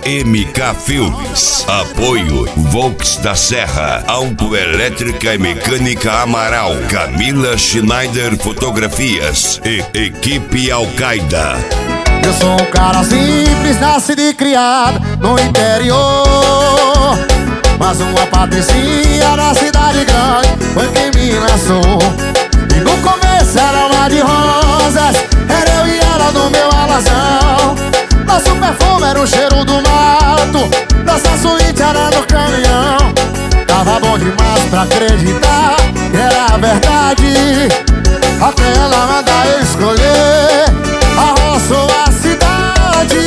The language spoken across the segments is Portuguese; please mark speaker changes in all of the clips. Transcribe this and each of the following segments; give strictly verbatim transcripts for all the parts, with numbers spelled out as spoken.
Speaker 1: M K Filmes. Apoio Volks da Serra, Autoelétrica e Mecânica Amaral, Camila Schneider Fotografias e Equipe Al-Qaeda.
Speaker 2: Eu sou um cara simples, nascido e criado no interior, mas uma patricinha na cidade grande foi quem me lançou. E no começo era uma de rosas, era eu e ela no meu alazão. Nosso perfume era o cheiro do mato, nossa suíte era no caminhão. Tava bom demais pra acreditar que era verdade, até ela mandar eu escolher a roça ou a cidade.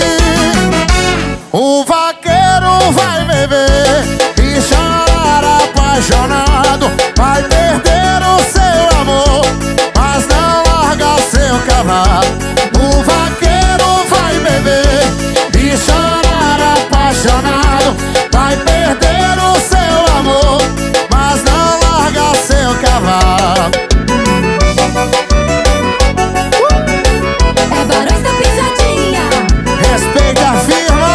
Speaker 2: O vaqueiro vai beber e chorar apaixonado, vai perder o seu amor, mas não larga seu cavalo. O vaqueiro vai beber e chorar apaixonado, vai perder o seu amor, mas não larga seu cavalo.
Speaker 3: É Barões da Pisadinha.
Speaker 2: Respeita a firma.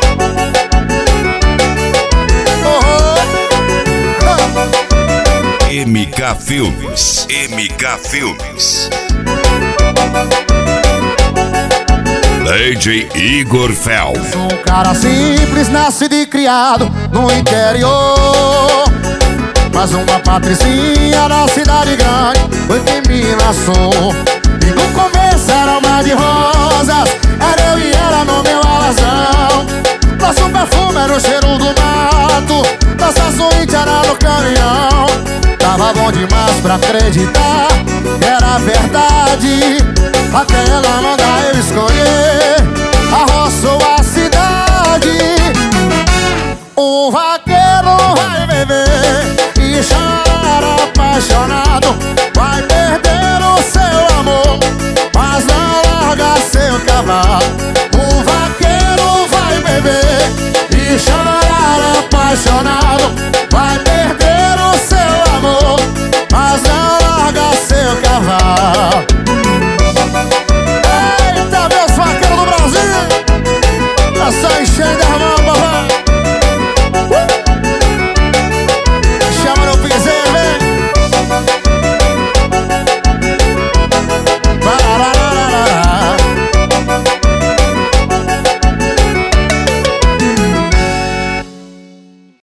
Speaker 2: Oh, oh.
Speaker 1: M K Filmes. M K Filmes. D J Igor Fel.
Speaker 2: Sou um cara simples, nascido e criado no interior, mas uma patricinha na cidade grande foi quem me lançou. E no começo era uma de rosas, era eu e ela no meu alazão. Nosso perfume era o cheiro do mato, nossa suíte era no caminhão. Tava bom demais pra acreditar que era verdade, até ela mandar eu escolher a roça ou a cidade. O vaqueiro vai beber e chorar apaixonado, vai perder o seu amor, mas não larga seu cavalo. O vaqueiro vai beber e chorar apaixonado,